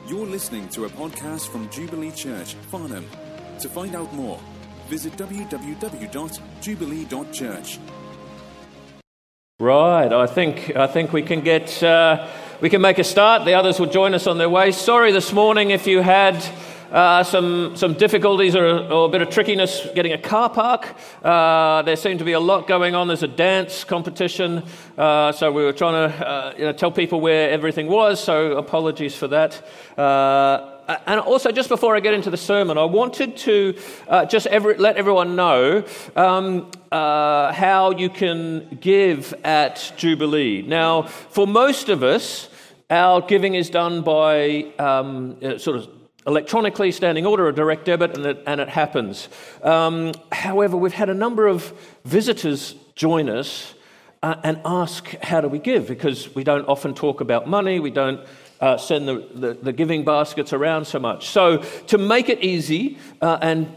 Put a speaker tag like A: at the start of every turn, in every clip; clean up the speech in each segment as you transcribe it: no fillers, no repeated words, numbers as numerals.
A: You're listening to a podcast from Jubilee Church, Farnham. To find out more, visit www.jubilee.church.
B: Right, I think we can make a start. The others will join us on their way. Sorry this morning if you had some difficulties or a bit of trickiness getting a car park. There seemed to be a lot going on. There's a dance competition, so we were trying to tell people where everything was. So apologies for that. And also, just before I get into the sermon, I wanted to let everyone know how you can give at Jubilee. Now, for most of us, our giving is done by sort of electronically, standing order, or direct debit, and it happens. However, we've had a number of visitors join us and ask, how do we give? Because we don't often talk about money, we don't send the giving baskets around so much. So to make it easy and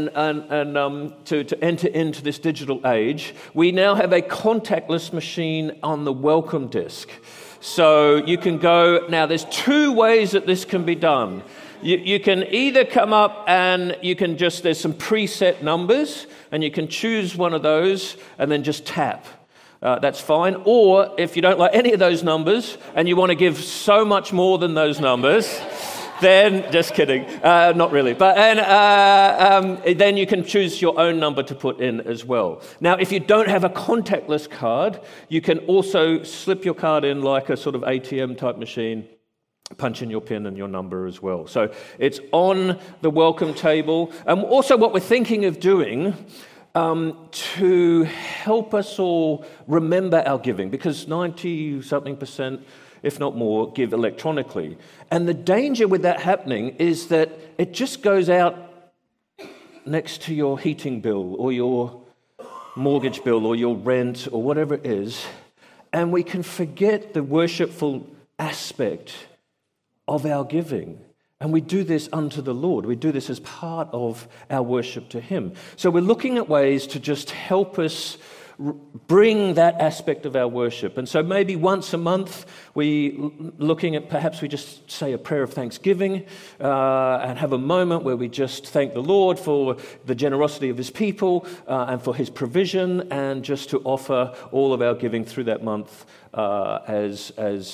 B: to enter into this digital age, we now have a contactless machine on the welcome desk. So you can go, now there's two ways that this can be done. You can either come up and there's some preset numbers, and you can choose one of those and then just tap. That's fine. Or if you don't like any of those numbers and you want to give so much more than those numbers, then, just kidding, not really. But then you can choose your own number to put in as well. Now, if you don't have a contactless card, you can also slip your card in like a sort of ATM type machine, punch in your PIN and your number as well. So it's on the welcome table. Also what we're thinking of doing to help us all remember our giving, because 90-something%, if not more, give electronically. And the danger with that happening is that it just goes out next to your heating bill or your mortgage bill or your rent or whatever it is, and we can forget the worshipful aspect of our giving. And we do this unto the Lord. We do this as part of our worship to Him. So we're looking at ways to just help us bring that aspect of our worship. And so maybe once a month, perhaps we just say a prayer of thanksgiving and have a moment where we just thank the Lord for the generosity of His people and for His provision, and just to offer all of our giving through that month as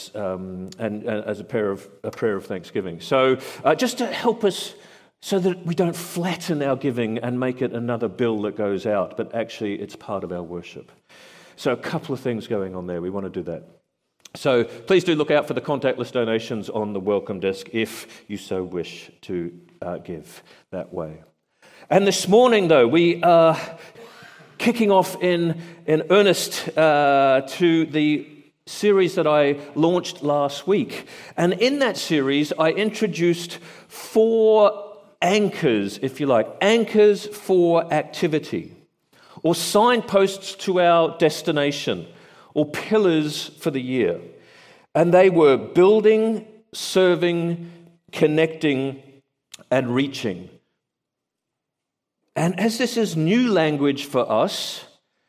B: a prayer of thanksgiving. So just to help us, so that we don't flatten our giving and make it another bill that goes out, but actually it's part of our worship. So a couple of things going on there. We want to do that. So please do look out for the contactless donations on the welcome desk if you so wish to give that way. And this morning, though, we are kicking off in earnest to the series that I launched last week. And in that series, I introduced 4 anchors, if you like, anchors for activity, or signposts to our destination, or pillars for the year. And they were building, serving, connecting, and reaching. And as this is new language for us,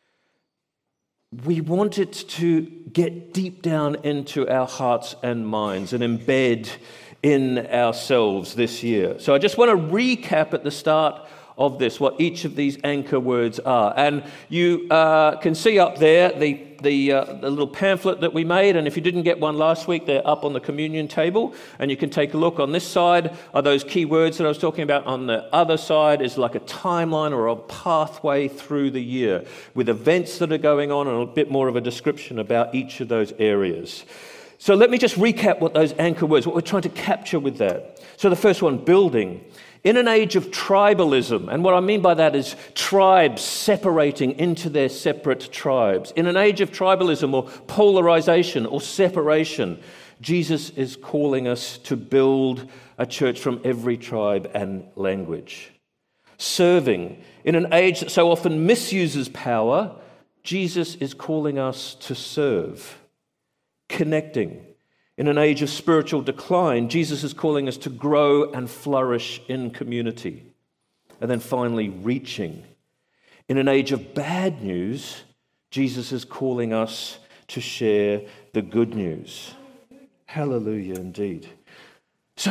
B: we wanted to get deep down into our hearts and minds and embed in ourselves this year. So I just want to recap at the start of this what each of these anchor words are. And you can see up there the little pamphlet that we made, and if you didn't get one last week, they're up on the communion table, and you can take a look. On this side are those key words that I was talking about. On the other side is like a timeline or a pathway through the year with events that are going on and a bit more of a description about each of those areas. So let me just recap what those anchor words, what we're trying to capture with that. So the first one, building. In an age of tribalism, and what I mean by that is tribes separating into their separate tribes. In an age of tribalism or polarization or separation, Jesus is calling us to build a church from every tribe and language. Serving. In an age that so often misuses power, Jesus is calling us to serve. Connecting. In an age of spiritual decline, Jesus is calling us to grow and flourish in community. And then finally, reaching. In an age of bad news, Jesus is calling us to share the good news. Hallelujah indeed. So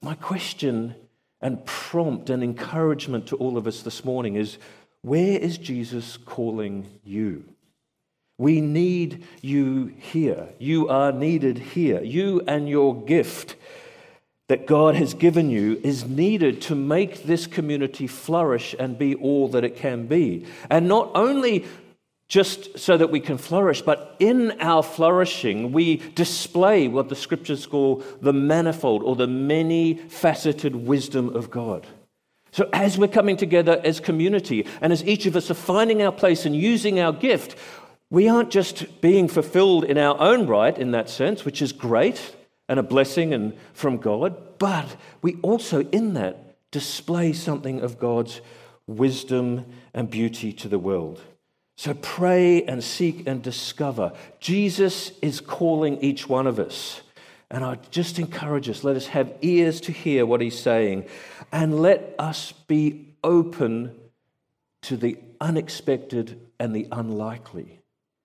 B: my question and prompt and encouragement to all of us this morning is, where is Jesus calling you? We need you here. You are needed here. You and your gift that God has given you is needed to make this community flourish and be all that it can be. And not only just so that we can flourish, but in our flourishing, we display what the scriptures call the manifold or the many-faceted wisdom of God. So as we're coming together as community, and as each of us are finding our place and using our gift, we aren't just being fulfilled in our own right in that sense, which is great and a blessing and from God, but we also in that display something of God's wisdom and beauty to the world. So pray and seek and discover. Jesus is calling each one of us. And I just encourage us, let us have ears to hear what he's saying, and let us be open to the unexpected and the unlikely.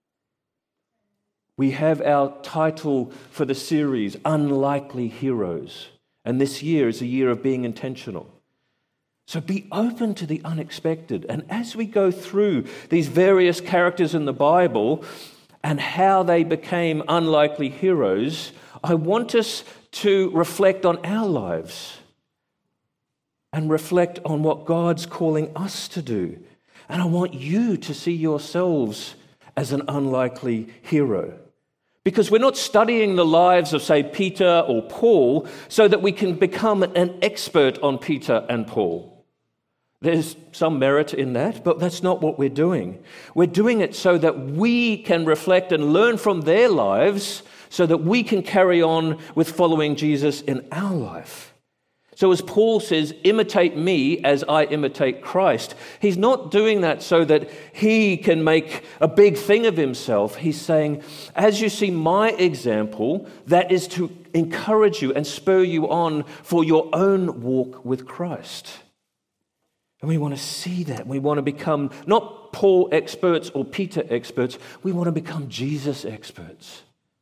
B: We have our title for the series, Unlikely Heroes. And this year is a year of being intentional. So be open to the unexpected. And as we go through these various characters in the Bible and how they became unlikely heroes, I want us to reflect on our lives and reflect on what God's calling us to do. And I want you to see yourselves as an unlikely hero. Because we're not studying the lives of, say, Peter or Paul so that we can become an expert on Peter and Paul. There's some merit in that, but that's not what we're doing. We're doing it so that we can reflect and learn from their lives so that we can carry on with following Jesus in our life. So as Paul says, imitate me as I imitate Christ. He's not doing that so that he can make a big thing of himself. He's saying, as you see my example, that is to encourage you and spur you on for your own walk with Christ. And we want to see that. We want to become not Paul experts or Peter experts. We want to become Jesus experts.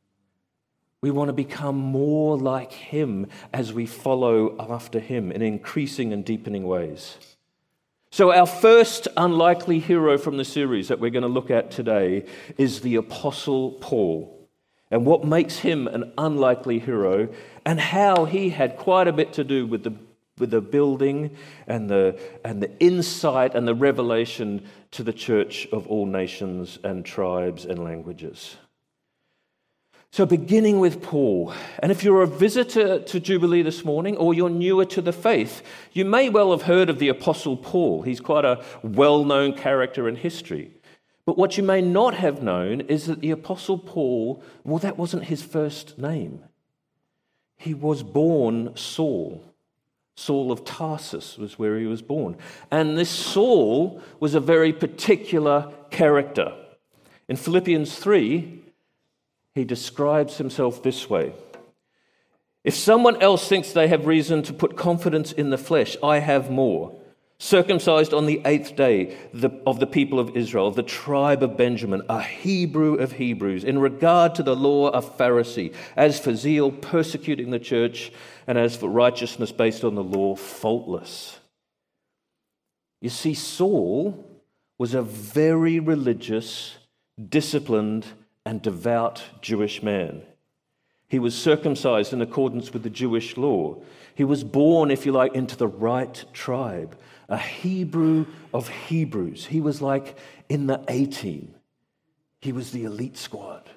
B: We want to become more like him as we follow after him in increasing and deepening ways. So our first unlikely hero from the series that we're going to look at today is the Apostle Paul. And what makes him an unlikely hero and how he had quite a bit to do with the building and the insight and the revelation to the church of all nations and tribes and languages. So beginning with Paul, and if you're a visitor to Jubilee this morning or you're newer to the faith, you may well have heard of the Apostle Paul. He's quite a well-known character in history. But what you may not have known is that the Apostle Paul, well, that wasn't his first name. He was born Saul. Saul of Tarsus was where he was born. And this Saul was a very particular character. In Philippians 3, he describes himself this way. If someone else thinks they have reason to put confidence in the flesh, I have more. Circumcised on the 8th day of the people of Israel, of the tribe of Benjamin, a Hebrew of Hebrews, in regard to the law, a Pharisee, as for zeal, persecuting the church, and as for righteousness based on the law, faultless. You see, Saul was a very religious, disciplined, and devout Jewish man. He was circumcised in accordance with the Jewish law. He was born, if you like, into the right tribe, a Hebrew of Hebrews. He was like in the A-team. He was the elite squad.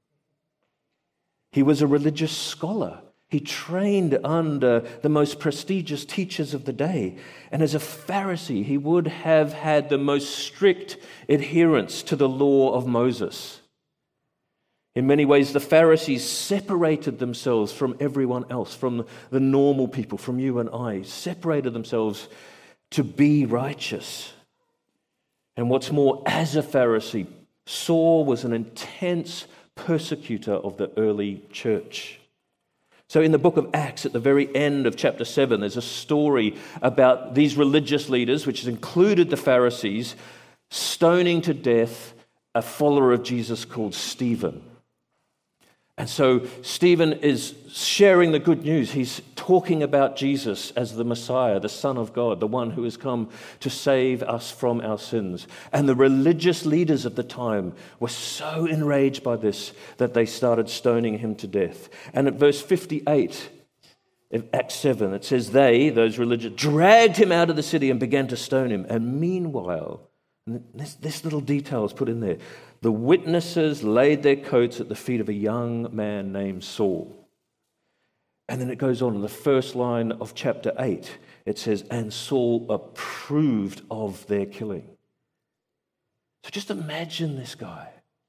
B: He was a religious scholar. He trained under the most prestigious teachers of the day. And as a Pharisee, he would have had the most strict adherence to the law of Moses. In many ways, the Pharisees separated themselves from everyone else, from the normal people, from you and I, separated themselves to be righteous. And what's more, as a Pharisee, Saul was an intense persecutor of the early church. So in the book of Acts, at the very end of chapter 7, there's a story about these religious leaders, which has included the Pharisees, stoning to death a follower of Jesus called Stephen. And so Stephen is sharing the good news. He's talking about Jesus as the Messiah, the Son of God, the one who has come to save us from our sins. And the religious leaders of the time were so enraged by this that they started stoning him to death. And at verse 58 of Acts 7, it says, they, those religious, dragged him out of the city and began to stone him. And meanwhile, and this little detail is put in there, the witnesses laid their coats at the feet of a young man named Saul. And then it goes on in the first line of chapter 8. It says, and Saul approved of their killing. So just imagine this guy,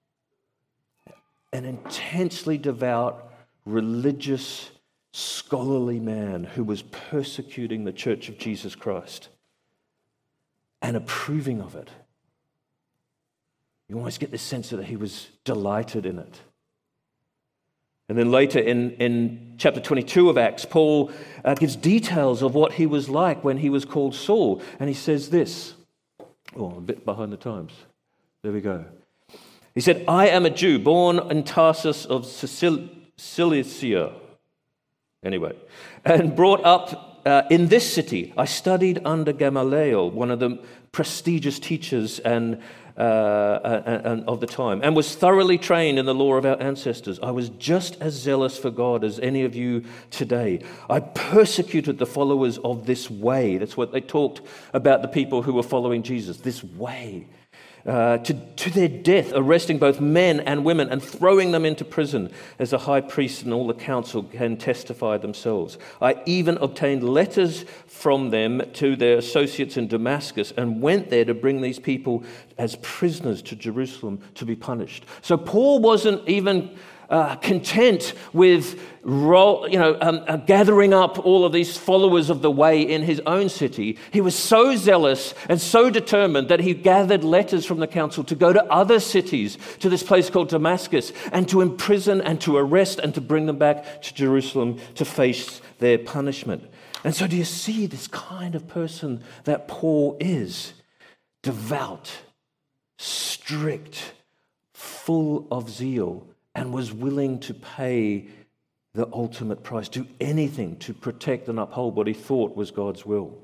B: an intensely devout, religious, scholarly man who was persecuting the church of Jesus Christ and approving of it. You almost get this sense that he was delighted in it. And then later in chapter 22 of Acts, Paul gives details of what he was like when he was called Saul. And he says this. Oh, a bit behind the times. There we go. He said, I am a Jew, born in Tarsus of Cilicia. Anyway, and brought up in this city. I studied under Gamaliel, one of the prestigious teachers and of the time, and was thoroughly trained in the law of our ancestors. I was just as zealous for God as any of you today. I persecuted the followers of this way. That's what they talked about, the people who were following Jesus, this way. To their death, arresting both men and women and throwing them into prison, as the high priest and all the council can testify themselves. I even obtained letters from them to their associates in Damascus and went there to bring these people as prisoners to Jerusalem to be punished. So Paul wasn't even content with gathering up all of these followers of the way in his own city. He was so zealous and so determined that he gathered letters from the council to go to other cities, to this place called Damascus, and to imprison and to arrest and to bring them back to Jerusalem to face their punishment. And so do you see this kind of person that Paul is? Devout, strict, full of zeal, and was willing to pay the ultimate price, do anything to protect and uphold what he thought was God's will.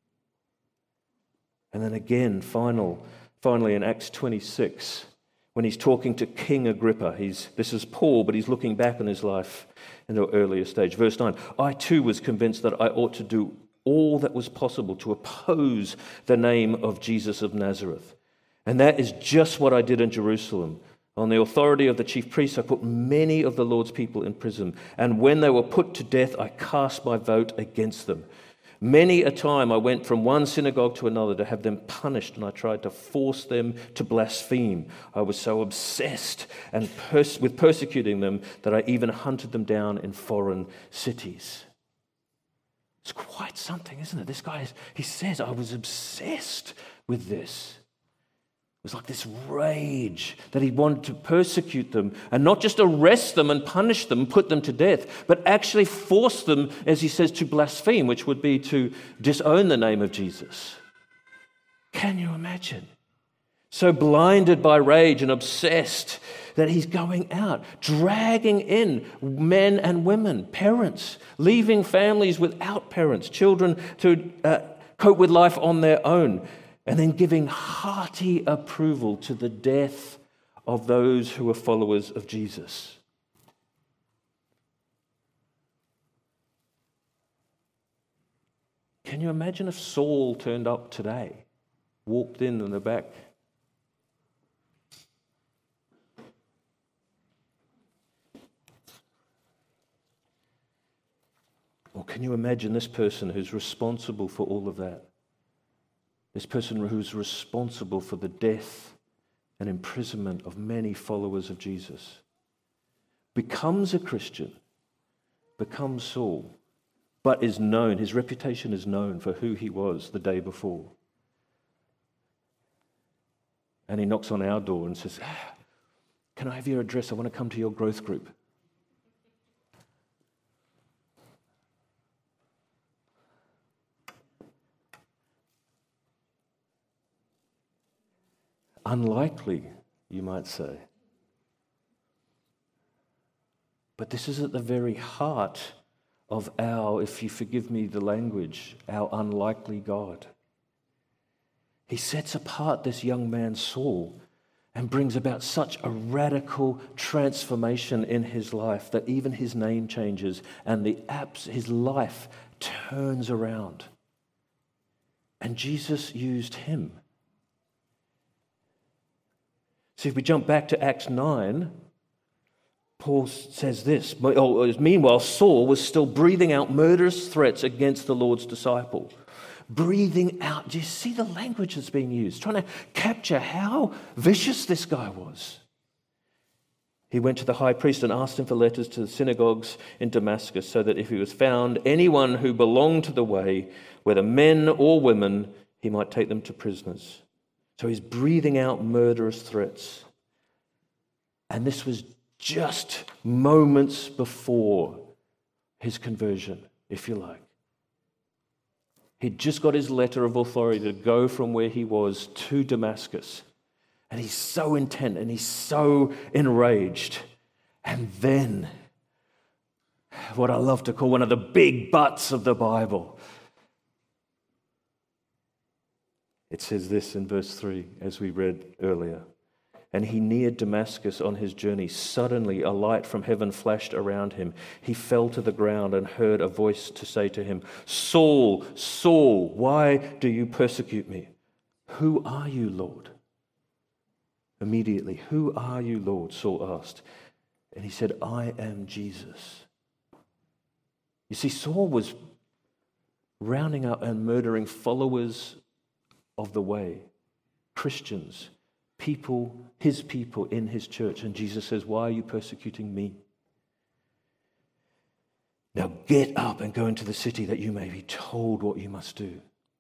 B: And then again, finally in Acts 26, when he's talking to King Agrippa, this is Paul, but he's looking back on his life in the earlier stage. Verse 9, I too was convinced that I ought to do all that was possible to oppose the name of Jesus of Nazareth. And that is just what I did in Jerusalem. On the authority of the chief priests, I put many of the Lord's people in prison. And when they were put to death, I cast my vote against them. Many a time I went from one synagogue to another to have them punished, and I tried to force them to blaspheme. I was so obsessed and with persecuting them that I even hunted them down in foreign cities. It's quite something, isn't it? This guy, he says, I was obsessed with this. It was like this rage that he wanted to persecute them and not just arrest them and punish them, put them to death, but actually force them, as he says, to blaspheme, which would be to disown the name of Jesus. Can you imagine? So blinded by rage and obsessed that he's going out, dragging in men and women, parents, leaving families without parents, children to cope with life on their own, and then giving hearty approval to the death of those who are followers of Jesus. Can you imagine if Saul turned up today, walked in the back? Or can you imagine this person who's responsible for all of that? This person who's responsible for the death and imprisonment of many followers of Jesus becomes a Christian, becomes Saul, but is known, his reputation is known for who he was the day before. And he knocks on our door and says, can I have your address? I want to come to your growth group. Unlikely, you might say. But this is at the very heart of our, if you forgive me the language, our unlikely God. He sets apart this young man, Saul, and brings about such a radical transformation in his life that even his name changes and his life turns around. And Jesus used him. See, if we jump back to Acts 9, Paul says this, meanwhile Saul was still breathing out murderous threats against the Lord's disciple. Breathing out. Do you see the language that's being used? Trying to capture how vicious this guy was. He went to the high priest and asked him for letters to the synagogues in Damascus so that if he was found anyone who belonged to the way, whether men or women, he might take them to prisoners. So he's breathing out murderous threats. And this was just moments before his conversion, if you like. He'd just got his letter of authority to go from where he was to Damascus. And he's so intent and he's so enraged. And then, what I love to call one of the big buts of the Bible. It says this in verse 3, as we read earlier. And he neared Damascus on his journey. Suddenly a light from heaven flashed around him. He fell to the ground and heard a voice to say to him, Saul, Saul, why do you persecute me? Who are you, Lord? Immediately, who are you, Lord? Saul asked. And he said, I am Jesus. You see, Saul was rounding up and murdering followers of the way, Christians, people, his people in his church. And Jesus says, why are you persecuting me? Now get up and go into the city that you may be told what you must do.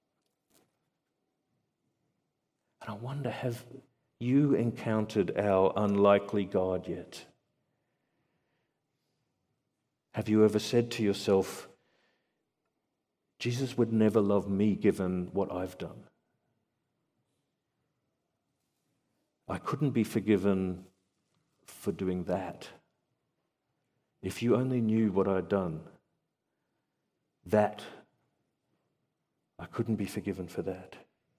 B: And I wonder, have you encountered our unlikely God yet? Have you ever said to yourself, Jesus would never love me given what I've done? I couldn't be forgiven for doing that. If you only knew what I'd done, that I couldn't be forgiven for that.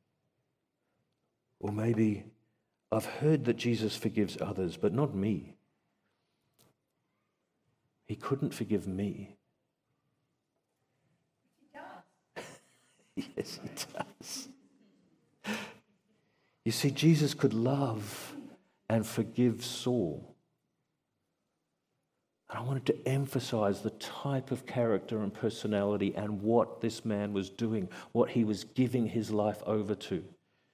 B: Or maybe I've heard that Jesus forgives others, but not me. He couldn't forgive me. He does. Yes, he does. You see, Jesus could love and forgive Saul. And I wanted to emphasize the type of character and personality and what this man was doing, what he was giving his life over to.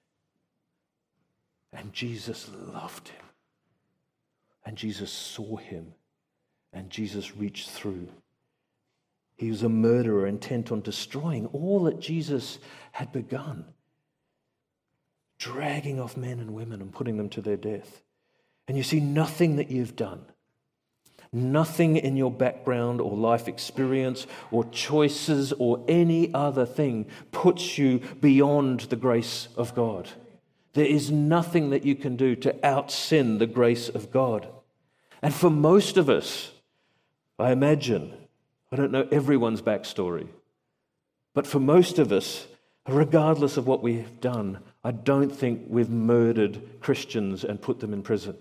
B: And Jesus loved him. And Jesus saw him. And Jesus reached through. He was a murderer intent on destroying all that Jesus had begun. Dragging off men and women and putting them to their death. And you see, nothing that you've done, nothing in your background or life experience or choices or any other thing puts you beyond the grace of God. There is nothing that you can do to out-sin the grace of God. And for most of us, I imagine, I don't know everyone's backstory, but for most of us, regardless of what we have done, I don't think we've murdered Christians and put them in prison.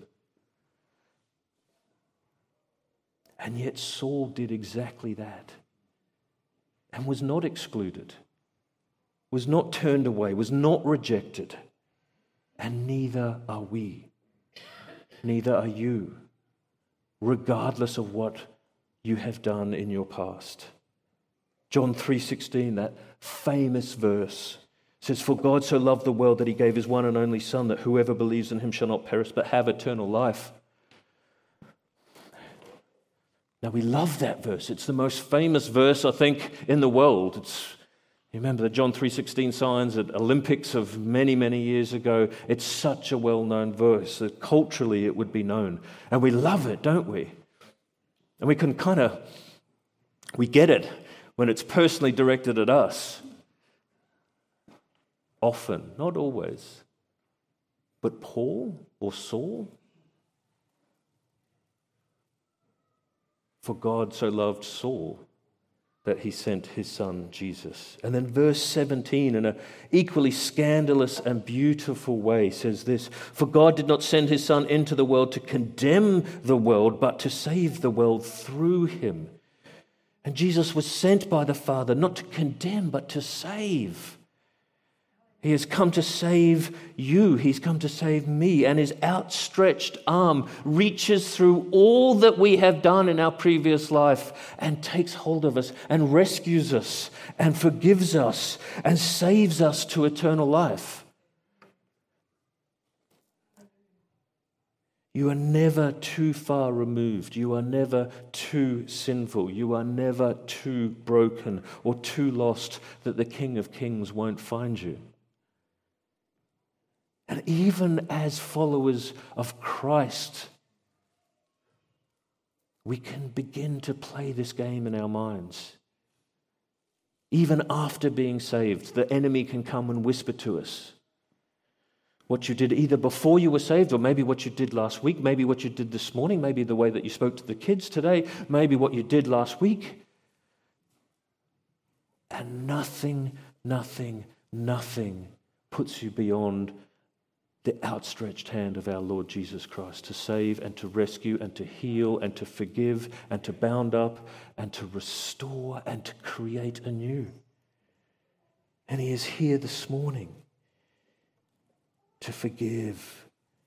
B: And yet Saul did exactly that and was not excluded, was not turned away, was not rejected. And neither are we. Neither are you, regardless of what you have done in your past. John 3:16, that famous verse, says, For God so loved the world that he gave his one and only Son, that whoever believes in him shall not perish but have eternal life. Now we love that verse. It's the most famous verse, I think, in the world. You remember the John 3:16 signs at Olympics of many, many years ago. It's such a well-known verse that culturally it would be known. And we love it, don't we? And we can we get it when it's personally directed at us. Often, not always. But Paul or Saul? For God so loved Saul that he sent his son Jesus. And then verse 17, in an equally scandalous and beautiful way, says this: "For God did not send his son into the world to condemn the world, but to save the world through him." And Jesus was sent by the Father not to condemn, but to save. He has come to save you. He's come to save me. And his outstretched arm reaches through all that we have done in our previous life and takes hold of us and rescues us and forgives us and saves us to eternal life. You are never too far removed. You are never too sinful. You are never too broken or too lost that the King of Kings won't find you. And even as followers of Christ, we can begin to play this game in our minds. Even after being saved, the enemy can come and whisper to us what you did either before you were saved, or maybe what you did last week, maybe what you did this morning, maybe the way that you spoke to the kids today, maybe what you did last week. And nothing puts you beyond the outstretched hand of our Lord Jesus Christ to save and to rescue and to heal and to forgive and to bound up and to restore and to create anew. And he is here this morning to forgive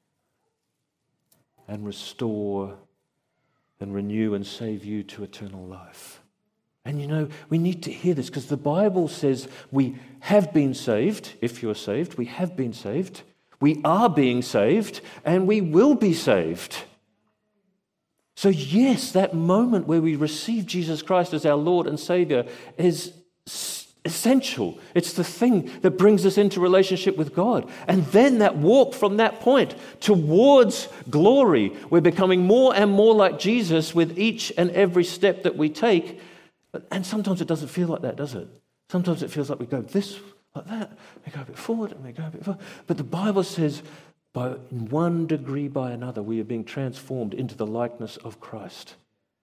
B: and restore and renew and save you to eternal life. And you know, we need to hear this because the Bible says we have been saved. If you're saved, we have been saved. We are being saved, and we will be saved. So yes, that moment where we receive Jesus Christ as our Lord and Savior is essential. It's the thing that brings us into relationship with God. And then that walk from that point towards glory, we're becoming more and more like Jesus with each and every step that we take. And sometimes it doesn't feel like that, does it? Sometimes it feels like we go this like that, we go a bit forward and we go a bit forward. But the Bible says, by one degree by another, we are being transformed into the likeness of Christ.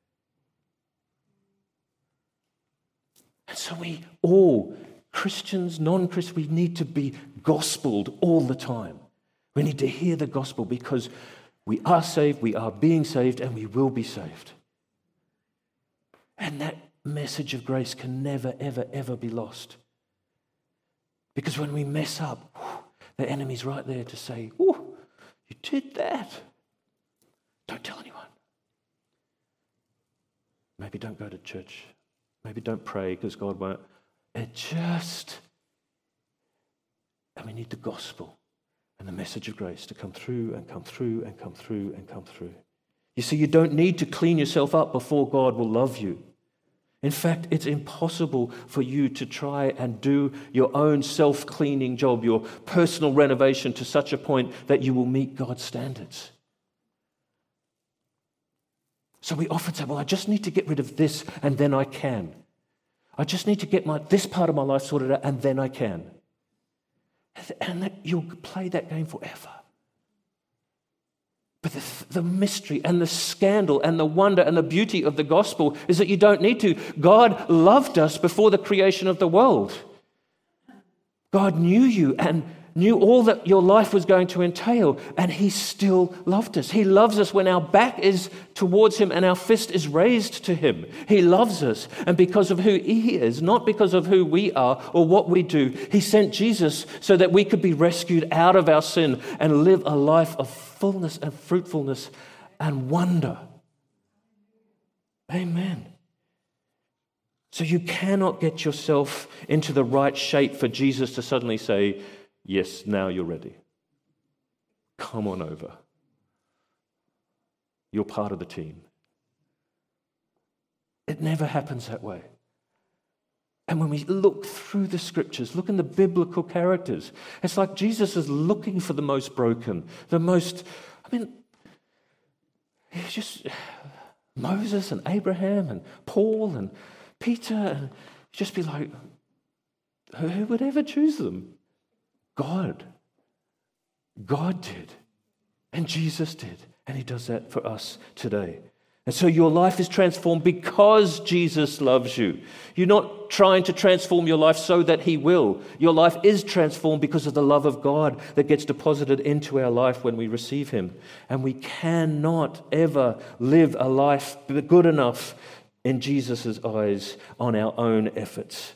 B: And so we all, Christians, non-Christians, we need to be gospeled all the time. We need to hear the gospel because we are saved, we are being saved, and we will be saved. And that message of grace can never, ever, ever be lost. Because when we mess up, the enemy's right there to say, "Oh, you did that. Don't tell anyone. Maybe don't go to church. Maybe don't pray because God won't." And we need the gospel and the message of grace to come through and come through and come through and come through. You see, you don't need to clean yourself up before God will love you. In fact, it's impossible for you to try and do your own self-cleaning job, your personal renovation to such a point that you will meet God's standards. So we often say, "Well, I just need to get rid of this and then I can. I just need to get this part of my life sorted out and then I can." And you'll play that game forever. But the mystery and the scandal and the wonder and the beauty of the gospel is that you don't need to. God loved us before the creation of the world. God knew you and knew all that your life was going to entail, and he still loved us. He loves us when our back is towards him and our fist is raised to him. He loves us, and because of who he is, not because of who we are or what we do, he sent Jesus so that we could be rescued out of our sin and live a life of fullness and fruitfulness and wonder. Amen. So you cannot get yourself into the right shape for Jesus to suddenly say, "Yes, now you're ready. Come on over. You're part of the team." It never happens that way. And when we look through the scriptures, look in the biblical characters, it's like Jesus is looking for the most broken, he's just Moses and Abraham and Paul and Peter, and just be like, who would ever choose them? God. God did. And Jesus did. And he does that for us today. And so your life is transformed because Jesus loves you. You're not trying to transform your life so that He will. Your life is transformed because of the love of God that gets deposited into our life when we receive Him. And we cannot ever live a life good enough in Jesus' eyes on our own efforts.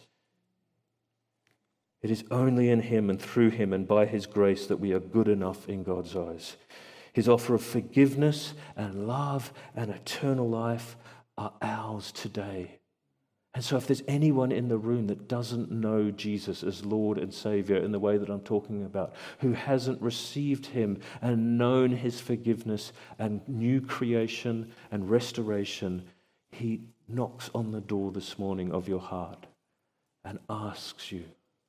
B: It is only in Him and through Him and by His grace that we are good enough in God's eyes. His offer of forgiveness and love and eternal life are ours today. And so if there's anyone in the room that doesn't know Jesus as Lord and Savior in the way that I'm talking about, who hasn't received Him and known His forgiveness and new creation and restoration, He knocks on the door this morning of your heart and asks you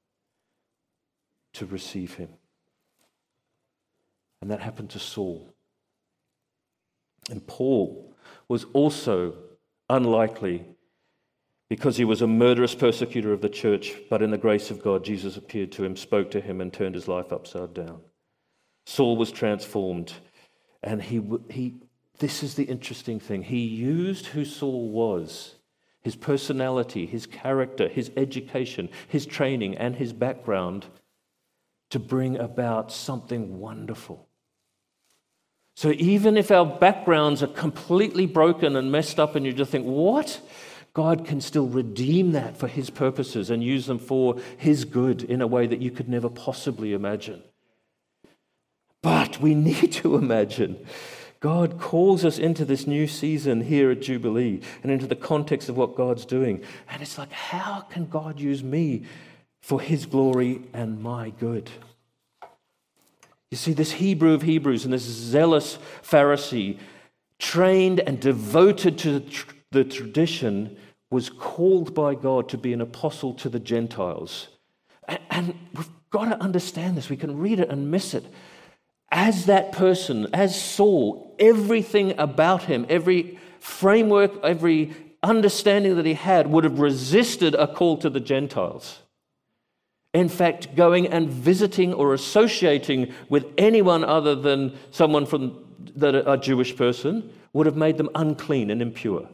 B: to receive Him. And that happened to Saul. And Paul was also unlikely because he was a murderous persecutor of the church, but in the grace of God, Jesus appeared to him, spoke to him, and turned his life upside down. Saul was transformed, and this is the interesting thing. He used who Saul was, his personality, his character, his education, his training, and his background to bring about something wonderful. So even if our backgrounds are completely broken and messed up and you just think, what? God can still redeem that for His purposes and use them for His good in a way that you could never possibly imagine. But we need to imagine. God calls us into this new season here at Jubilee and into the context of what God's doing. And it's like, how can God use me for His glory and my good? You see, this Hebrew of Hebrews and this zealous Pharisee, trained and devoted to the tradition, was called by God to be an apostle to the Gentiles. And we've got to understand this. We can read it and miss it. As that person, as Saul, everything about him, every framework, every understanding that he had would have resisted a call to the Gentiles. In fact, going and visiting or associating with anyone other than someone from a Jewish person would have made them unclean and impure.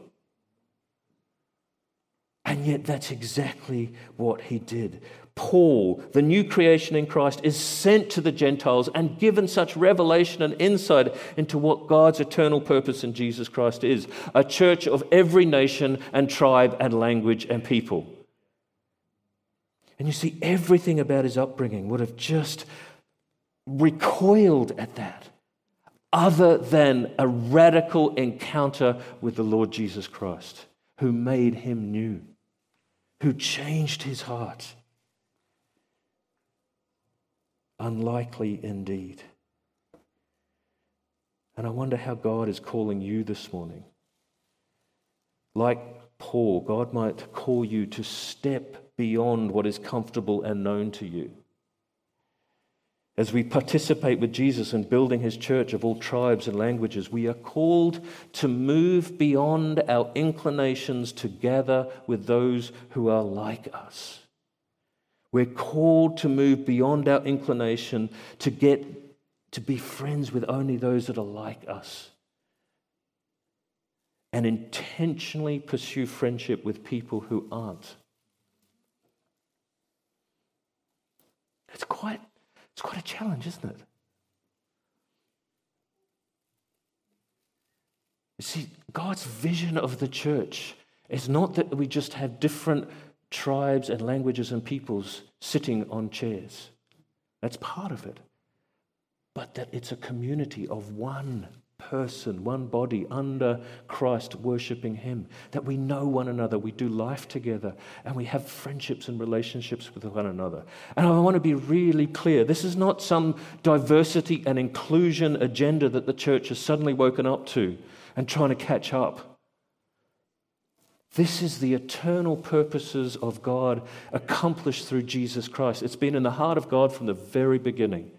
B: And yet that's exactly what he did. Paul, the new creation in Christ, is sent to the Gentiles and given such revelation and insight into what God's eternal purpose in Jesus Christ is. A church of every nation and tribe and language and people. And you see, everything about his upbringing would have just recoiled at that, other than a radical encounter with the Lord Jesus Christ, who made him new, who changed his heart. Unlikely indeed. And I wonder how God is calling you this morning. Like Paul, God might call you to step beyond what is comfortable and known to you. As we participate with Jesus in building His church of all tribes and languages, we are called to move beyond our inclinations to gather with those who are like us. We're called to move beyond our inclination to be friends with only those that are like us, and intentionally pursue friendship with people who aren't. It's quite a challenge, isn't it? You see, God's vision of the church is not that we just have different tribes and languages and peoples sitting on chairs. That's part of it. But that it's a community of one person, one body under Christ, worshiping Him. That we know one another, we do life together, and we have friendships and relationships with one another. And I want to be really clear, this is not some diversity and inclusion agenda that the church has suddenly woken up to and trying to catch up. This is the eternal purposes of God accomplished through Jesus Christ. It's been in the heart of God from the very beginning.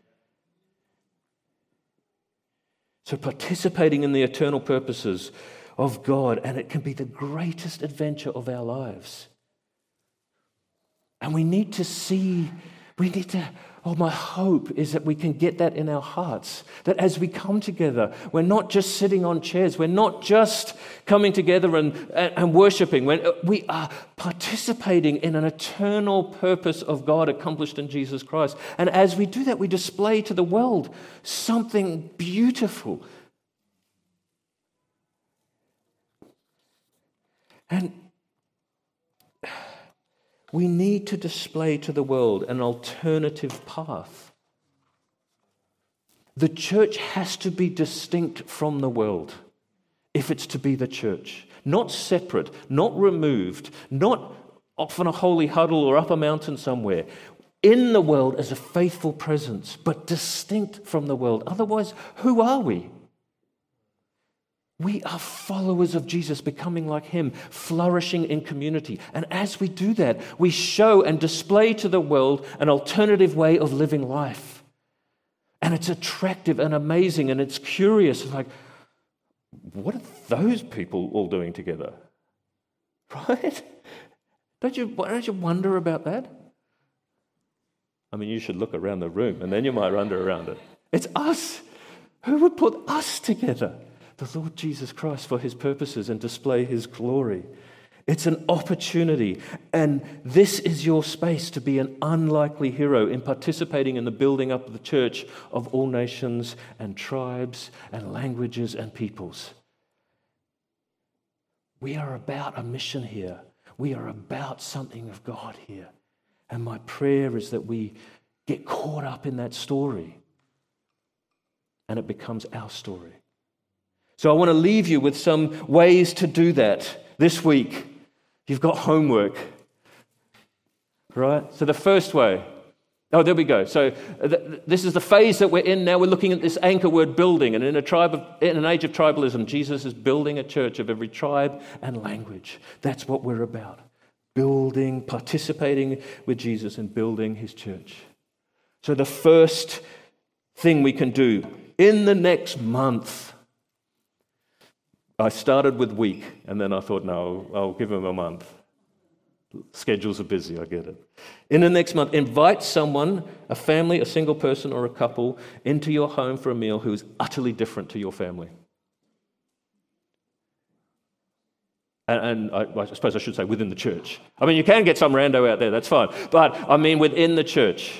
B: So participating in the eternal purposes of God, and it can be the greatest adventure of our lives. And we need to see We need to, my hope is that we can get that in our hearts. That as we come together, we're not just sitting on chairs. We're not just coming together and worshiping. We are participating in an eternal purpose of God accomplished in Jesus Christ. And as we do that, we display to the world something beautiful. And we need to display to the world an alternative path. The church has to be distinct from the world if it's to be the church. Not separate, not removed, not off on a holy huddle or up a mountain somewhere. In the world as a faithful presence, but distinct from the world. Otherwise, who are we? We are followers of Jesus, becoming like him, flourishing in community. And as we do that, we show and display to the world an alternative way of living life. And it's attractive and amazing and it's curious. It's like, what are those people all doing together? Right? Don't you wonder about that? I mean, you should look around the room and then you might wonder around it. It's us. Who would put us together? The Lord Jesus Christ for his purposes and display his glory. It's an opportunity, and this is your space to be an unlikely hero in participating in the building up of the church of all nations and tribes and languages and peoples. We are about a mission here. We are about something of God here. And my prayer is that we get caught up in that story and it becomes our story. So I want to leave you with some ways to do that this week. You've got homework, right? So the first way, there we go. So this is the phase that we're in now. We're looking at this anchor word building. And in an age of tribalism, Jesus is building a church of every tribe and language. That's what we're about. Building, participating with Jesus and building his church. So the first thing we can do in the next month, I started with week, and then I thought, no, I'll give him a month. Schedules are busy, I get it. In the next month, invite someone, a family, a single person, or a couple, into your home for a meal who is utterly different to your family. And I suppose I should say within the church. I mean, you can get some rando out there, that's fine. But I mean within the church.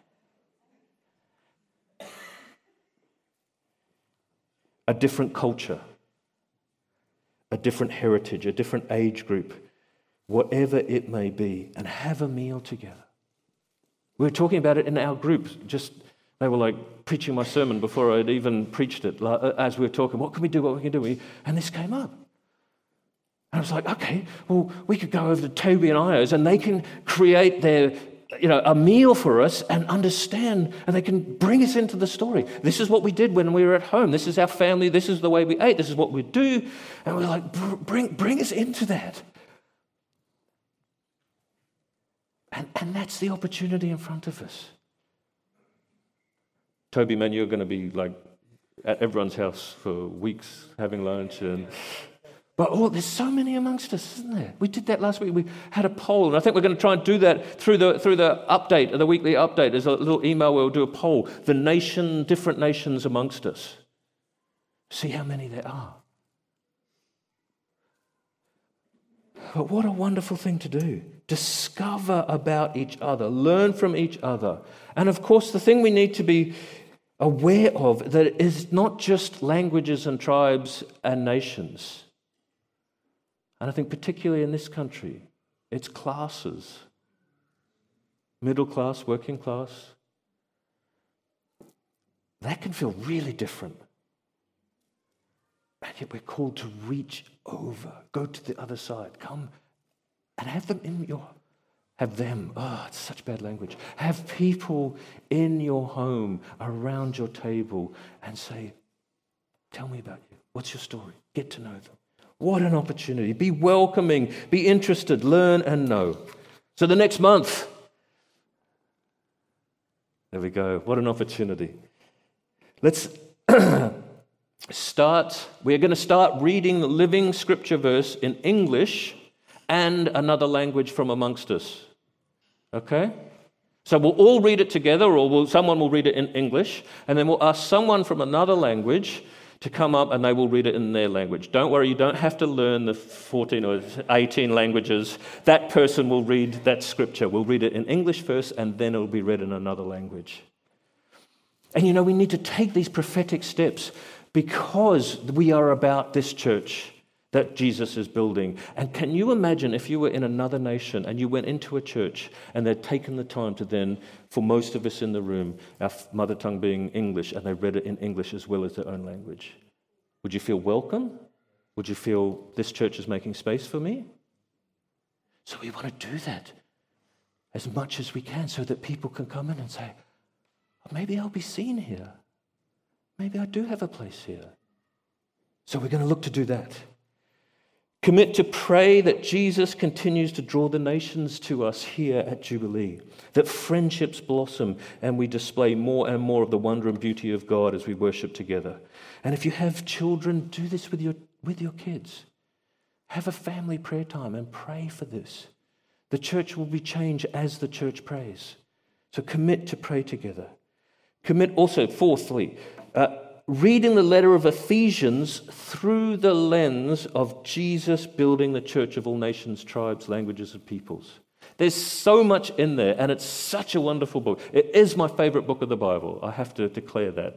B: A different culture. A different heritage, a different age group, whatever it may be, and have a meal together. We were talking about it in our group. They were like preaching my sermon before I'd even preached it. As we were talking, what can we do? And this came up. And I was like, okay, well, we could go over to Toby and Io's, and they can create a meal for us and understand, and they can bring us into the story. This is what we did when we were at home. This is our family. This is the way we ate. This is what we do. And we're like, bring us into that. And that's the opportunity in front of us. Toby, man, you're going to be like at everyone's house for weeks having lunch But there's so many amongst us, isn't there? We did that last week. We had a poll, and I think we're going to try and do that through the update, the weekly update. There's a little email where we'll do a poll. Different nations amongst us. See how many there are. But what a wonderful thing to do. Discover about each other. Learn from each other. And of course, the thing we need to be aware of that is not just languages and tribes and nations. And I think particularly in this country, it's classes. Middle class, working class. That can feel really different. And yet we're called to reach over, go to the other side, come and have them it's such bad language. Have people in your home, around your table, and say, tell me about you. What's your story? Get to know them. What an opportunity. Be welcoming, be interested, learn and know. So the next month, there we go. What an opportunity. Let's we're going to start reading the Living Scripture verse in English and another language from amongst us. Okay? So we'll all read it together, or someone will read it in English, and then we'll ask someone from another language to come up and they will read it in their language. Don't worry, you don't have to learn the 14 or 18 languages. That person will read that scripture. We'll read it in English first, and then it'll be read in another language. And we need to take these prophetic steps because we are about this church that Jesus is building. And can you imagine if you were in another nation and you went into a church and they'd taken the time to then, for most of us in the room, our mother tongue being English, and they read it in English as well as their own language? Would you feel welcome? Would you feel this church is making space for me? So we want to do that as much as we can so that people can come in and say, maybe I'll be seen here. Maybe I do have a place here. So we're going to look to do that. Commit to pray that Jesus continues to draw the nations to us here at Jubilee, that friendships blossom and we display more and more of the wonder and beauty of God as we worship together. And if you have children, do this with your kids. Have a family prayer time and pray for this. The church will be changed as the church prays. So commit to pray together. Commit also, fourthly, reading the letter of Ephesians through the lens of Jesus building the church of all nations, tribes, languages, and peoples. There's so much in there, and it's such a wonderful book. It is my favorite book of the Bible. I have to declare that.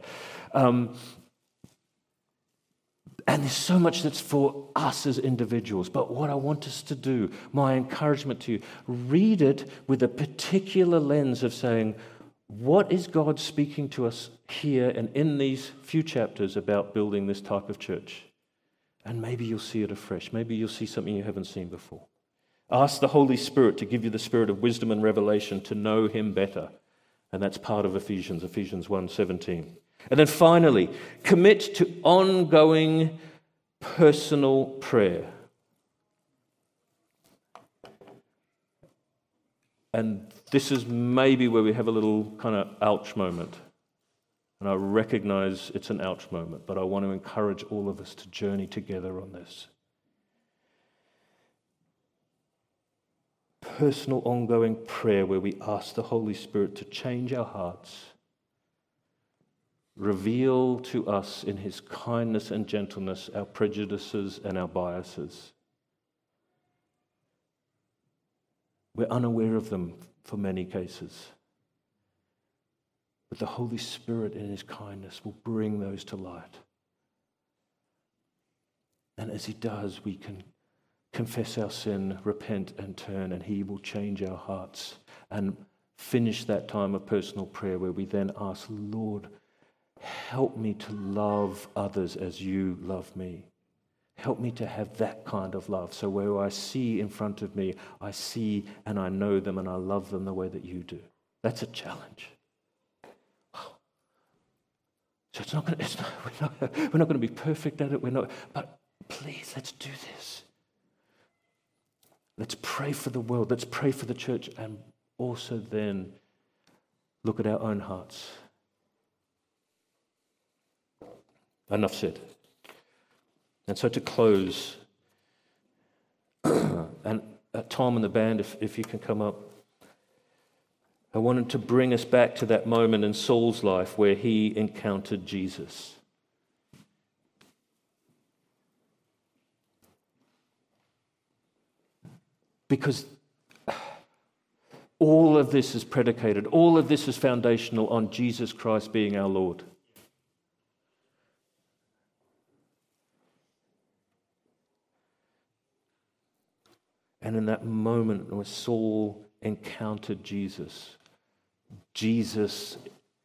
B: And there's so much that's for us as individuals. But what I want us to do, my encouragement to you, read it with a particular lens of saying, what is God speaking to us here and in these few chapters about building this type of church? And maybe you'll see it afresh. Maybe you'll see something you haven't seen before. Ask the Holy Spirit to give you the spirit of wisdom and revelation to know Him better. And that's part of Ephesians 1:17. And then finally, commit to ongoing personal prayer. And this is maybe where we have a little kind of ouch moment. And I recognize it's an ouch moment, but I want to encourage all of us to journey together on this. Personal, ongoing prayer where we ask the Holy Spirit to change our hearts, reveal to us in His kindness and gentleness our prejudices and our biases. We're unaware of them for many cases. But the Holy Spirit in His kindness will bring those to light. And as He does, we can confess our sin, repent and turn, and He will change our hearts and finish that time of personal prayer where we then ask, Lord, help me to love others as You love me. Help me to have that kind of love. So where I see in front of me, I see and I know them and I love them the way that You do. That's a challenge. So we're not going to be perfect at it. But please, let's do this. Let's pray for the world. Let's pray for the church, and also then look at our own hearts. Enough said. And so to close, and Tom and the band, if you can come up, I wanted to bring us back to that moment in Saul's life where he encountered Jesus. Because all of this is predicated, all of this is foundational on Jesus Christ being our Lord. And in that moment where Saul encountered Jesus, Jesus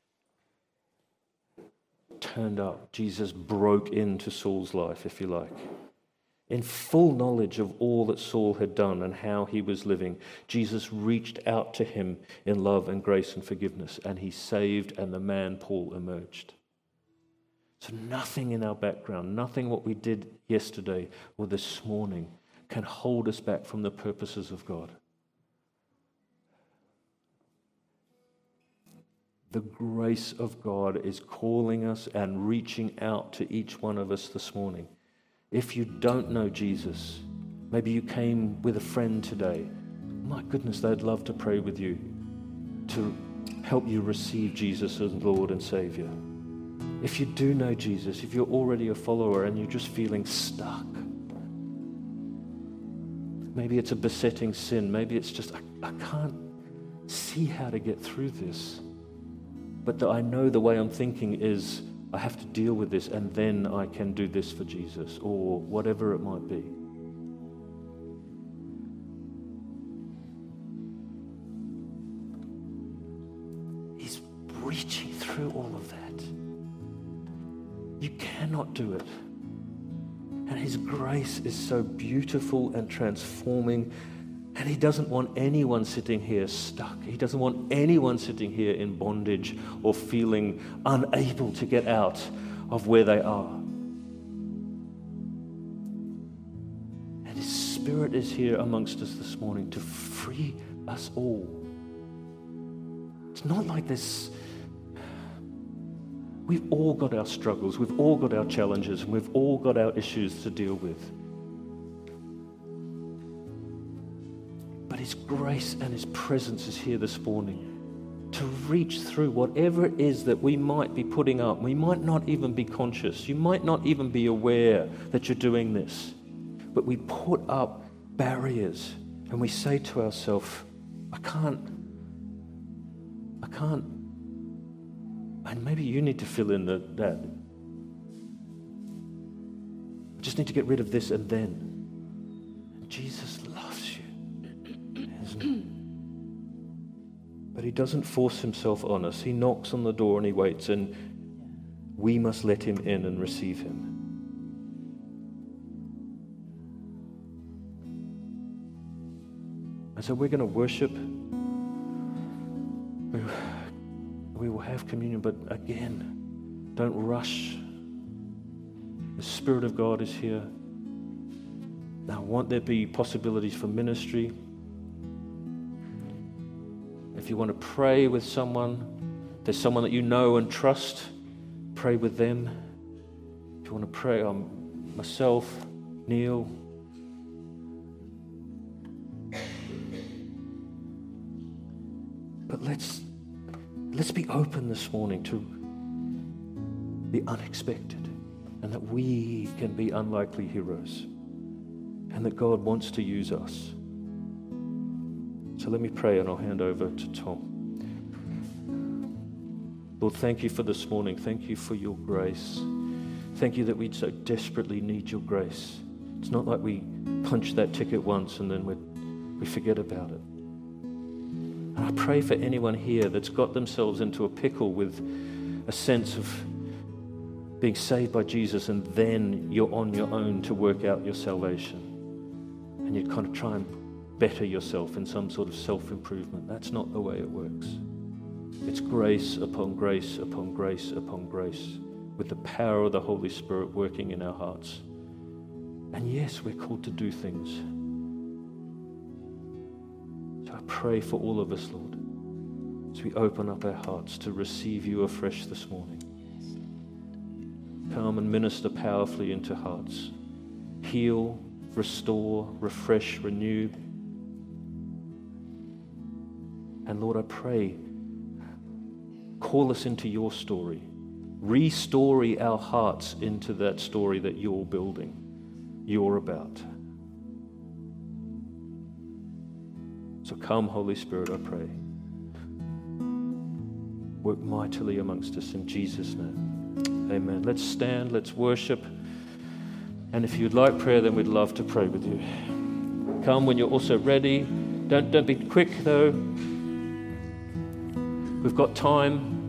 B: turned up. Jesus broke into Saul's life, if you like. In full knowledge of all that Saul had done and how he was living, Jesus reached out to him in love and grace and forgiveness, and He saved, and the man Paul emerged. So nothing in our background, nothing what we did yesterday or this morning can hold us back from the purposes of God. The grace of God is calling us and reaching out to each one of us this morning. If you don't know Jesus, maybe you came with a friend today. My goodness, they'd love to pray with you, to help you receive Jesus as Lord and Savior. If you do know Jesus, if you're already a follower and you're just feeling stuck, maybe it's a besetting sin, maybe it's just, I can't see how to get through this, but I know the way I'm thinking is I have to deal with this and then I can do this for Jesus, or whatever it might be. He's reaching through all of that. You cannot do it. And His grace is so beautiful and transforming. And He doesn't want anyone sitting here stuck. He doesn't want anyone sitting here in bondage or feeling unable to get out of where they are. And His Spirit is here amongst us this morning to free us all. It's not like this. We've all got our struggles, we've all got our challenges, and we've all got our issues to deal with. But His grace and His presence is here this morning to reach through whatever it is that we might be putting up. We might not even be conscious. You might not even be aware that you're doing this. But we put up barriers and we say to ourselves, I can't. And maybe you need to fill in that. I just need to get rid of this and then. And Jesus loves you, isn't He? But He doesn't force Himself on us. He knocks on the door and He waits, and we must let Him in and receive Him. And so we're going to worship. We will have communion, but again, don't rush. The Spirit of God is here. Now, won't there be possibilities for ministry? If you want to pray with someone, there's someone that you know and trust, pray with them. If you want to pray on myself, Neil. But let's be open this morning to the unexpected, and that we can be unlikely heroes, and that God wants to use us. So let me pray and I'll hand over to Tom. Lord, thank You for this morning. Thank You for Your grace. Thank You that we so desperately need Your grace. It's not like we punch that ticket once and then we forget about it. And I pray for anyone here that's got themselves into a pickle with a sense of being saved by Jesus and then you're on your own to work out your salvation. And you kind of try and better yourself in some sort of self-improvement. That's not the way it works. It's grace upon grace upon grace upon grace, with the power of the Holy Spirit working in our hearts. And yes, we're called to do things. I pray for all of us, Lord, as we open up our hearts to receive You afresh this morning. Come and minister powerfully into hearts. Heal, restore, refresh, renew. And Lord, I pray, call us into Your story. Restory our hearts into that story that You're building, You're about. So come, Holy Spirit, I pray. Work mightily amongst us in Jesus' name. Amen. Let's stand, let's worship. And if you'd like prayer, then we'd love to pray with you. Come when you're also ready. Don't be quick, though. We've got time.